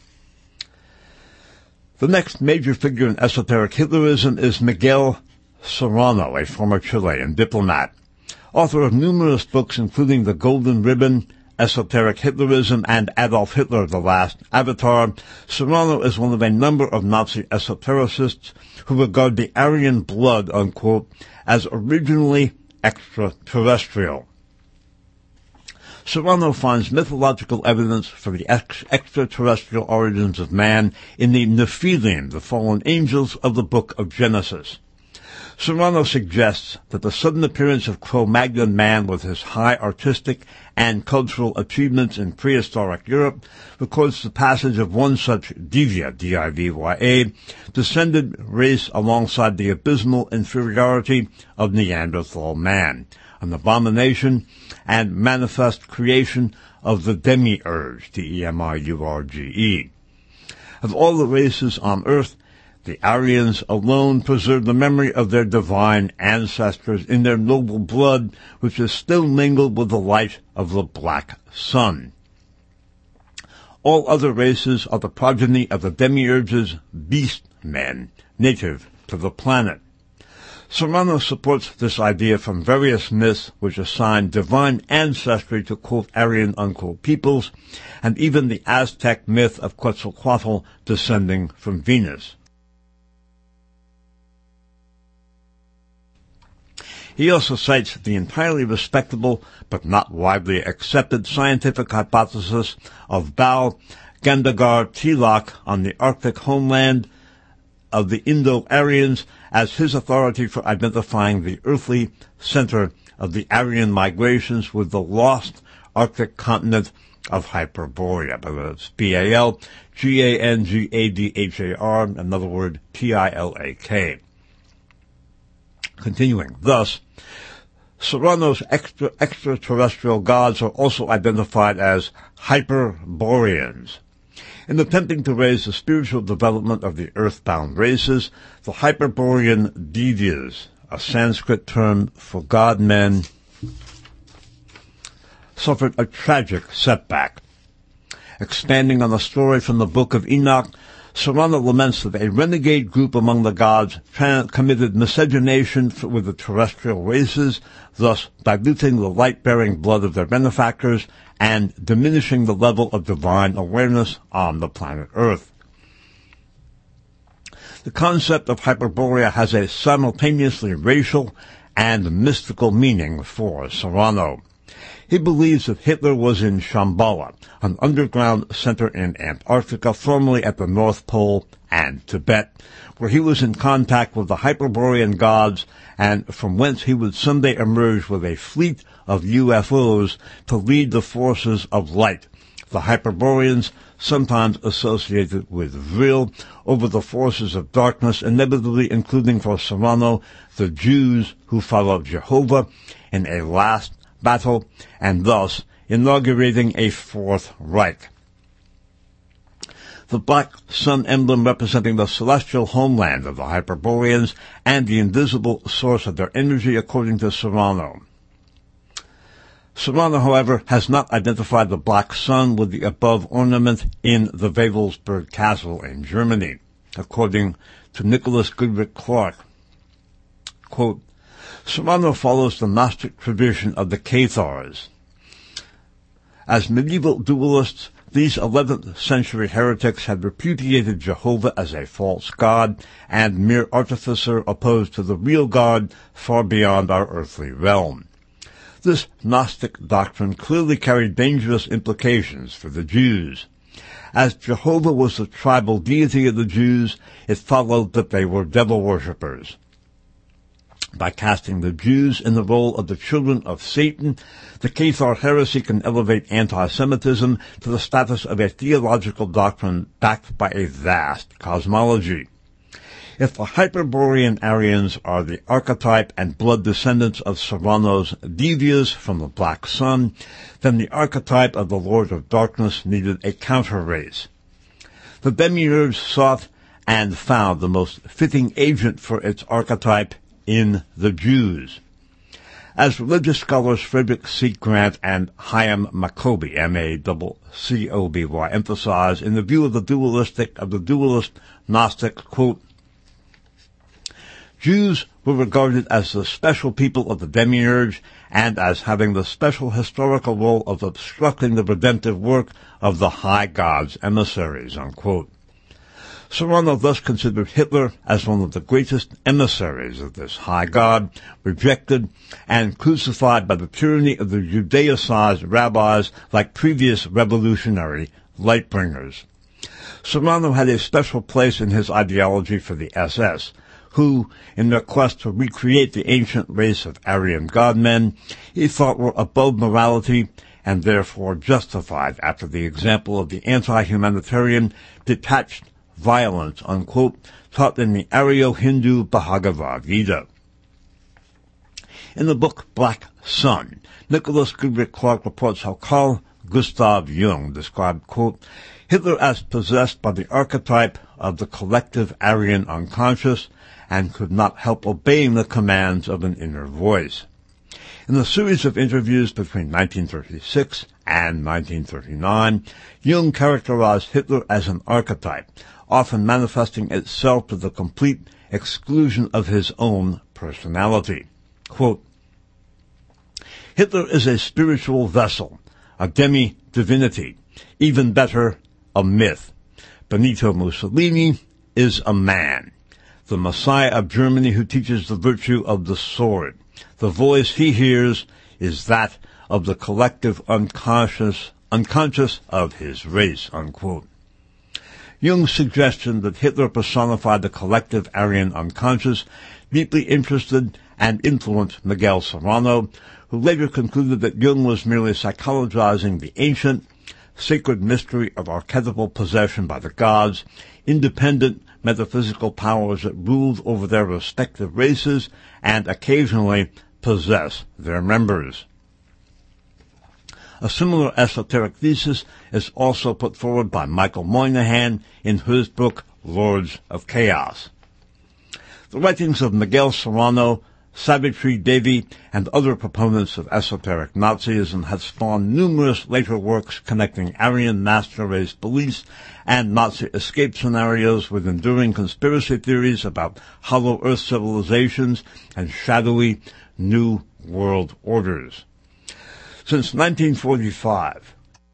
The next major figure in esoteric Hitlerism is Miguel Serrano, a former Chilean diplomat. Author of numerous books including The Golden Ribbon, Esoteric Hitlerism, and Adolf Hitler, The Last Avatar, Serrano is one of a number of Nazi esotericists who regard the Aryan blood, unquote, as originally extraterrestrial. Serrano finds mythological evidence for the ex- extraterrestrial origins of man in the Nephilim, the fallen angels of the book of Genesis. Serrano suggests that the sudden appearance of Cro-Magnon man with his high artistic and cultural achievements in prehistoric Europe records the passage of one such Divya, D I V Y A, descended race alongside the abysmal inferiority of Neanderthal man, an abomination and manifest creation of the demiurge, D E M I U R G E. Of all the races on Earth, the Aryans alone preserve the memory of their divine ancestors in their noble blood, which is still mingled with the light of the black sun. All other races are the progeny of the demiurge's beast men, native to the planet. Serrano supports this idea from various myths which assign divine ancestry to quote Aryan unquote peoples, and even the Aztec myth of Quetzalcoatl descending from Venus. He also cites the entirely respectable but not widely accepted scientific hypothesis of Bal Gandagar Tilak on the Arctic homeland of the Indo-Aryans as his authority for identifying the earthly center of the Aryan migrations with the lost Arctic continent of Hyperborea. But it's B A L G A N G A D H A R, another word, T I L A K. Continuing, thus, Serrano's extra, extraterrestrial gods are also identified as Hyperboreans. In attempting to raise the spiritual development of the earthbound races, the Hyperborean Divyas, a Sanskrit term for god-men, suffered a tragic setback. Expanding on the story from the Book of Enoch, Serrano laments that a renegade group among the gods committed miscegenation with the terrestrial races, thus diluting the light-bearing blood of their benefactors and diminishing the level of divine awareness on the planet Earth. The concept of Hyperborea has a simultaneously racial and mystical meaning for Serrano. He believes that Hitler was in Shambhala, an underground center in Antarctica, formerly at the North Pole and Tibet, where he was in contact with the Hyperborean gods, and from whence he would someday emerge with a fleet of U F Os to lead the forces of light, the Hyperboreans, sometimes associated with Vril, over the forces of darkness, inevitably including for Serrano the Jews who followed Jehovah in a last battle, and thus inaugurating a Fourth Reich. The black sun emblem representing the celestial homeland of the Hyperboreans and the invisible source of their energy, according to Serrano. Serrano, however, has not identified the black sun with the above ornament in the Wewelsburg Castle in Germany, according to Nicholas Goodrick Clark. Quote, Serrano follows the Gnostic tradition of the Cathars. As medieval dualists, these eleventh century heretics had repudiated Jehovah as a false god and mere artificer opposed to the real God far beyond our earthly realm. This Gnostic doctrine clearly carried dangerous implications for the Jews. As Jehovah was the tribal deity of the Jews, it followed that they were devil worshippers. By casting the Jews in the role of the children of Satan, the Cathar heresy can elevate anti-Semitism to the status of a theological doctrine backed by a vast cosmology. If the Hyperborean Aryans are the archetype and blood descendants of Serrano's Divyas from the Black Sun, then the archetype of the Lord of Darkness needed a counter-race. The Demiurge sought and found the most fitting agent for its archetype in the Jews. As religious scholars Frederick C. Grant and Chaim Maccabee, M A C O B Y, emphasize in the view of the dualistic of the dualist Gnostic, quote, Jews were regarded as the special people of the Demiurge and as having the special historical role of obstructing the redemptive work of the high gods' emissaries, unquote. Serrano thus considered Hitler as one of the greatest emissaries of this high god, rejected and crucified by the tyranny of the Judaicized rabbis like previous revolutionary light-bringers. Serrano had a special place in his ideology for the S S, who, in their quest to recreate the ancient race of Aryan godmen, he thought were above morality and therefore justified after the example of the anti-humanitarian detached violence, unquote, taught in the Aryo-Hindu Bhagavad Gita. In the book Black Sun, Nicholas Goodrich Clark reports how Carl Gustav Jung described, quote, Hitler as possessed by the archetype of the collective Aryan unconscious and could not help obeying the commands of an inner voice. In a series of interviews between nineteen thirty-six and nineteen thirty-nine, Jung characterized Hitler as an archetype, often manifesting itself to the complete exclusion of his own personality. Quote, Hitler is a spiritual vessel, a demi-divinity, even better, a myth. Benito Mussolini is a man, the Messiah of Germany who teaches the virtue of the sword. The voice he hears is that of the collective unconscious, unconscious of his race, unquote. Jung's suggestion that Hitler personified the collective Aryan unconscious deeply interested and influenced Miguel Serrano, who later concluded that Jung was merely psychologizing the ancient, sacred mystery of archetypal possession by the gods, independent metaphysical powers that ruled over their respective races and occasionally possess their members. A similar esoteric thesis is also put forward by Michael Moynihan in his book Lords of Chaos. The writings of Miguel Serrano, Savitri Devi, and other proponents of esoteric Nazism have spawned numerous later works connecting Aryan master race beliefs and Nazi escape scenarios with enduring conspiracy theories about hollow earth civilizations and shadowy new world orders. Since nineteen forty-five,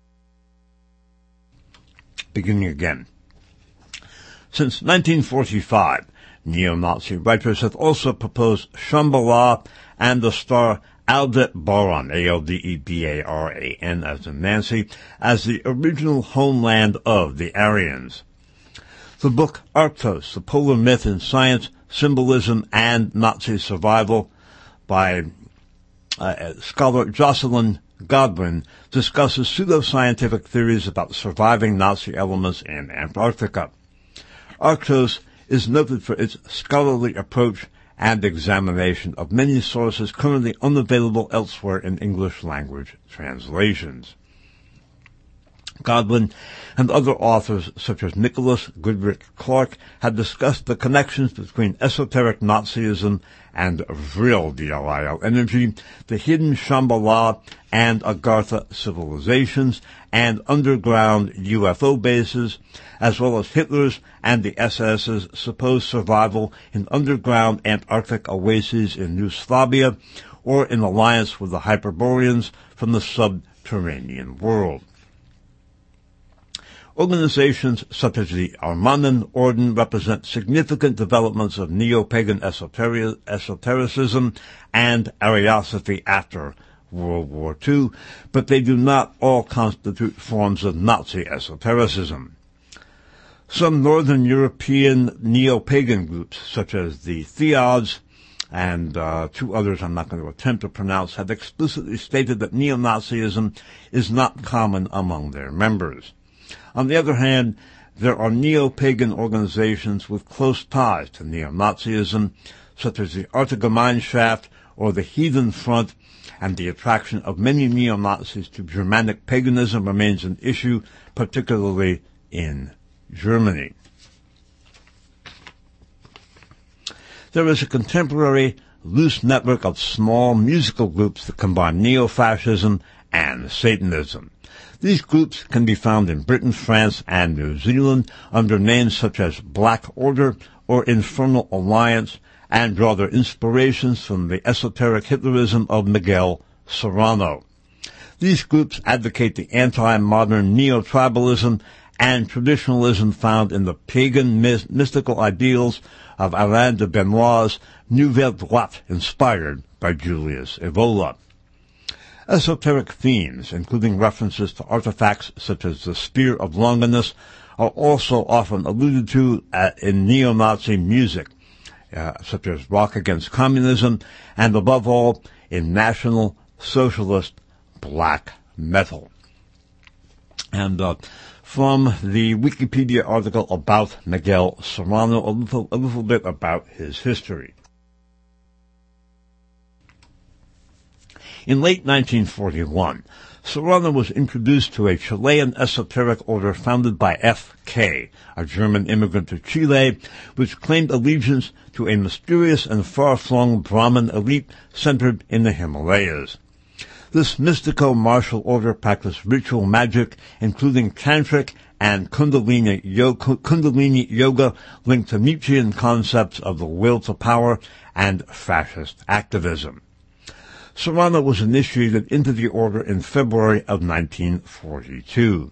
beginning again, since nineteen forty-five, neo-Nazi writers have also proposed Shambhala and the star Aldebaran, A L D E B A R A N as in Nancy, as the original homeland of the Aryans. The book Arctos, The Polar Myth in Science, Symbolism, and Nazi Survival by uh, scholar Jocelyn Godwin discusses pseudoscientific theories about surviving Nazi elements in Antarctica. Arctos is noted for its scholarly approach and examination of many sources currently unavailable elsewhere in English language translations. Godwin and other authors such as Nicholas Goodrich Clark have discussed the connections between esoteric Nazism and Vril, V R I L, energy, the hidden Shambhala and Agartha civilizations, and underground U F O bases, as well as Hitler's and the S S's supposed survival in underground Antarctic oases in New Slavia, or in alliance with the Hyperboreans from the subterranean world. Organizations such as the Armanen Orden represent significant developments of neo-pagan esoteri- esotericism and Ariosophy after World War Two, but they do not all constitute forms of Nazi esotericism. Some Northern European neo-pagan groups, such as the Theods and uh, two others I'm not going to attempt to pronounce, have explicitly stated that neo-Nazism is not common among their members. On the other hand, there are neo-pagan organizations with close ties to neo-Nazism, such as the Artigemeinschaft or the Heathen Front, and the attraction of many neo-Nazis to Germanic paganism remains an issue, particularly in Germany. There is a contemporary, loose network of small musical groups that combine neo-fascism and Satanism. These groups can be found in Britain, France, and New Zealand under names such as Black Order or Infernal Alliance, and draw their inspirations from the esoteric Hitlerism of Miguel Serrano. These groups advocate the anti-modern neo-tribalism and traditionalism found in the pagan myst- mystical ideals of Alain de Benoit's Nouvelle Droite, inspired by Julius Evola. Esoteric themes, including references to artifacts such as the Spear of Longinus, are also often alluded to uh, in neo-Nazi music, uh, such as Rock Against Communism, and above all, in National Socialist black metal. And uh, from the Wikipedia article about Miguel Serrano, a little, a little bit about his history. In late nineteen forty-one, Serrano was introduced to a Chilean esoteric order founded by F K, a German immigrant to Chile, which claimed allegiance to a mysterious and far-flung Brahmin elite centered in the Himalayas. This mystico-martial order practiced ritual magic, including tantric and kundalini yoga, kundalini yoga linked to Nietzschean concepts of the will to power and fascist activism. Serrano was initiated into the order in February of nineteen forty-two.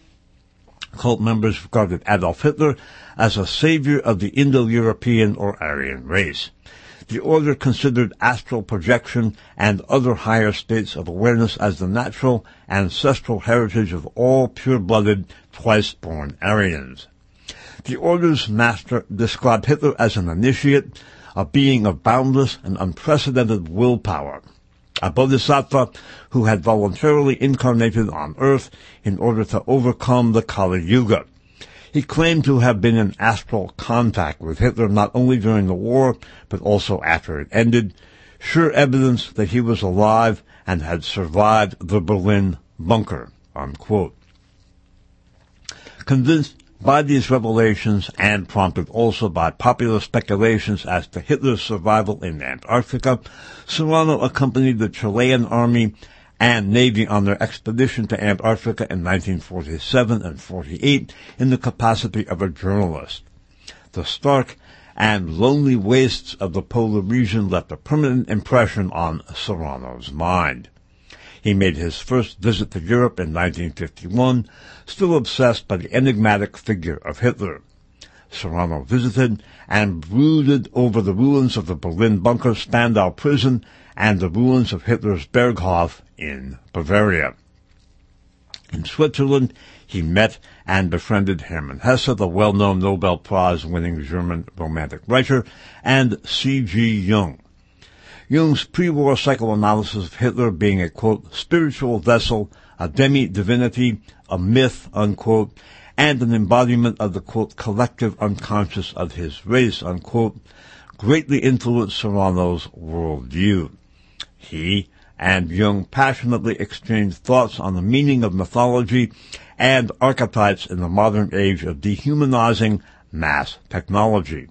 Cult members regarded Adolf Hitler as a savior of the Indo-European or Aryan race. The order considered astral projection and other higher states of awareness as the natural ancestral heritage of all pure-blooded, twice-born Aryans. The order's master described Hitler as an initiate, a being of boundless and unprecedented willpower, a bodhisattva who had voluntarily incarnated on Earth in order to overcome the Kali Yuga. He claimed to have been in astral contact with Hitler not only during the war, but also after it ended, sure evidence that he was alive and had survived the Berlin bunker, unquote. Convinced by these revelations and prompted also by popular speculations as to Hitler's survival in Antarctica, Serrano accompanied the Chilean army and Navy on their expedition to Antarctica in nineteen forty-seven and forty-eight in the capacity of a journalist. The stark and lonely wastes of the polar region left a permanent impression on Serrano's mind. He made his first visit to Europe in nineteen fifty-one, still obsessed by the enigmatic figure of Hitler. Serrano visited and brooded over the ruins of the Berlin bunker, Spandau prison, and the ruins of Hitler's Berghof in Bavaria. In Switzerland, he met and befriended Hermann Hesse, the well-known Nobel Prize-winning German romantic writer, and C G Jung. Jung's pre-war psychoanalysis of Hitler being a, quote, spiritual vessel, a demi-divinity, a myth, unquote, and an embodiment of the, quote, collective unconscious of his race, unquote, greatly influenced Serrano's worldview. He and Jung passionately exchanged thoughts on the meaning of mythology and archetypes in the modern age of dehumanizing mass technology.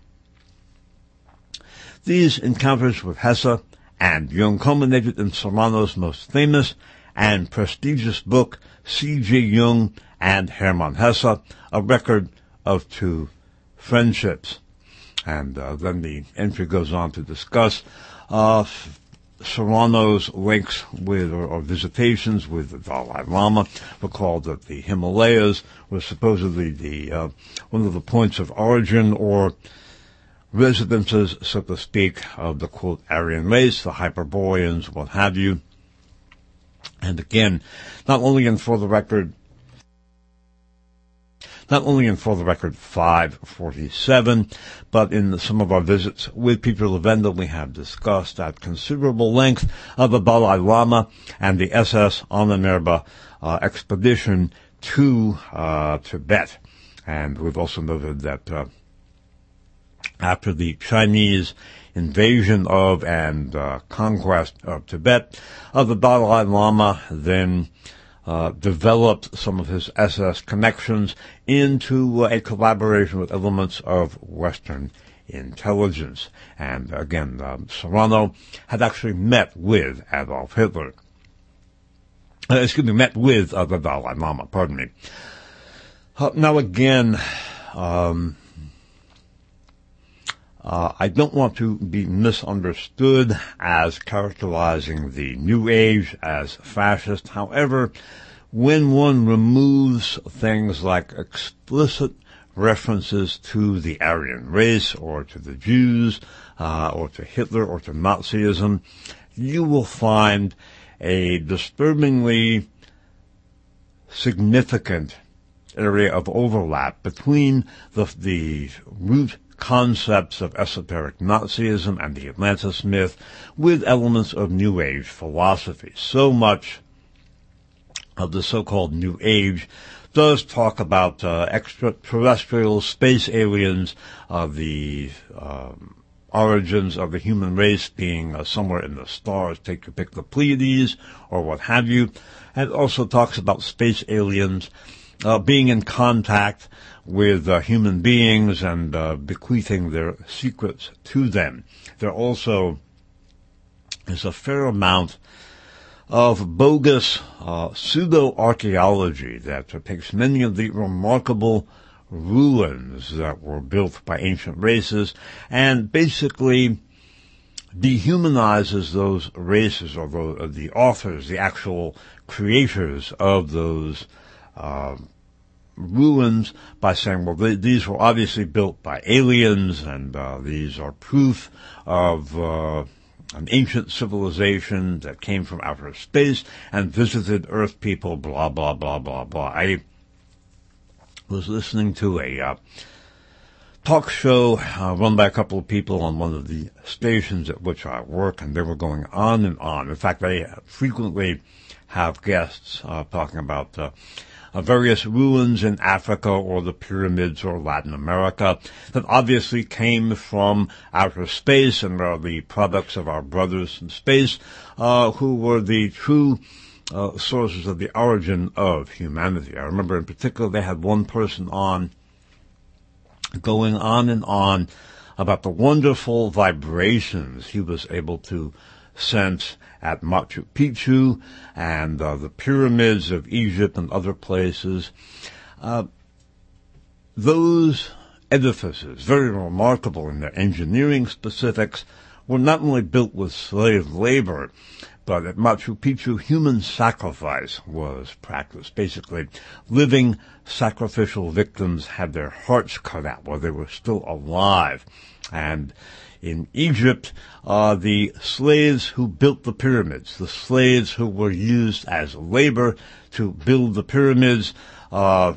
These encounters with Hesse and Jung culminated in Serrano's most famous and prestigious book, C G Jung and Hermann Hesse, a record of two friendships. And uh, then the entry goes on to discuss uh, Serrano's links with or, or visitations with the Dalai Lama. Recall that the Himalayas was supposedly the uh, one of the points of origin or residences, so to speak, of the, quote, Aryan race, the Hyperboreans, what have you. And again, not only in For the Record, not only in For the Record five forty-seven, but in some of our visits with Peter Levenda, we have discussed at considerable length of the Dalai Lama and the S S Ahnenerbe uh, expedition to uh, Tibet. And we've also noted that uh, after the Chinese invasion of and uh, conquest of Tibet, uh, the Dalai Lama then uh, developed some of his S S connections into uh, a collaboration with elements of Western intelligence. And again, uh, Serrano had actually met with Adolf Hitler. Uh, excuse me, met with uh, the Dalai Lama, pardon me. Uh, now again, um, Uh, I don't want to be misunderstood as characterizing the New Age as fascist. However, when one removes things like explicit references to the Aryan race or to the Jews uh, or to Hitler or to Nazism, you will find a disturbingly significant area of overlap between the, the root concepts of esoteric Nazism and the Atlantis myth with elements of New Age philosophy. So much of the so-called New Age does talk about uh, extraterrestrial space aliens, uh, the um, origins of the human race being uh, somewhere in the stars, take your pick, the Pleiades or what have you. And it also talks about space aliens uh, being in contact with uh, human beings and uh, bequeathing their secrets to them. There also is a fair amount of bogus uh, pseudo-archaeology that takes many of the remarkable ruins that were built by ancient races and basically dehumanizes those races, or the, the authors, the actual creators of those uh, ruins, by saying, well, they, these were obviously built by aliens, and uh, these are proof of uh, an ancient civilization that came from outer space and visited Earth people, blah, blah, blah, blah, blah. I was listening to a uh, talk show uh, run by a couple of people on one of the stations at which I work, and they were going on and on. In fact, they frequently have guests uh, talking about uh, uh, various ruins in Africa or the pyramids or Latin America that obviously came from outer space and are the products of our brothers in space uh, who were the true uh, sources of the origin of humanity. I remember in particular they had one person on going on and on about the wonderful vibrations he was able to sense at Machu Picchu and uh, the pyramids of Egypt and other places. Uh, those edifices, very remarkable in their engineering specifics, were not only built with slave labor, but at Machu Picchu, human sacrifice was practiced. Basically, living sacrificial victims had their hearts cut out while they were still alive. And in Egypt, uh, the slaves who built the pyramids, the slaves who were used as labor to build the pyramids, uh,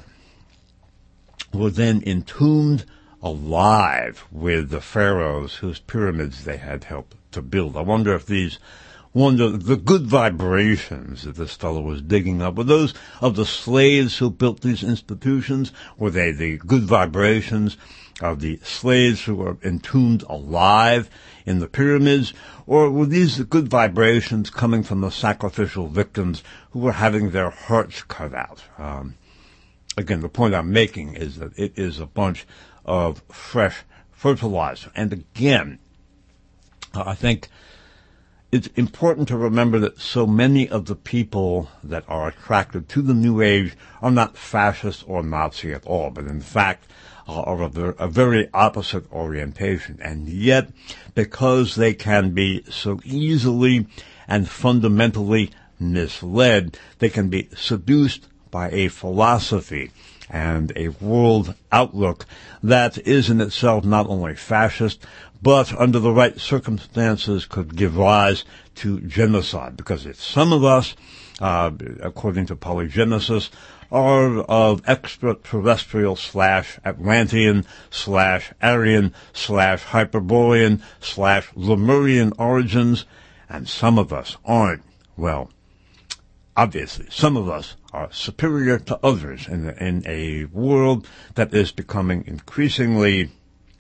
were then entombed alive with the pharaohs whose pyramids they had helped to build. I wonder if these Wonder the good vibrations that this fellow was digging up, were those of the slaves who built these institutions? Were they the good vibrations of the slaves who were entombed alive in the pyramids? Or were these the good vibrations coming from the sacrificial victims who were having their hearts cut out? Um, again, the point I'm making is that it is a bunch of fresh fertilizer. And again, I think it's important to remember that so many of the people that are attracted to the New Age are not fascist or Nazi at all, but in fact uh, are of a, a very opposite orientation. And yet, because they can be so easily and fundamentally misled, they can be seduced by a philosophy and a world outlook that is in itself not only fascist, but under the right circumstances could give rise to genocide. Because if some of us, uh, according to polygenesis, are of extraterrestrial slash Atlantean slash Aryan slash Hyperborean slash Lemurian origins, and some of us aren't, well, obviously, some of us are superior to others in, in a world that is becoming increasingly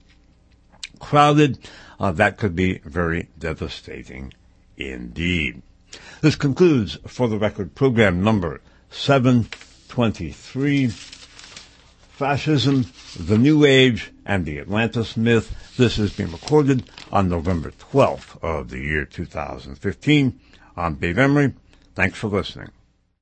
crowded. Uh, that could be very devastating indeed. This concludes For the Record program number seven twenty-three, Fascism, the New Age, and the Atlantis Myth. This has been recorded on November twelfth of the year two thousand fifteen. I'm Dave Emery. Thanks for listening.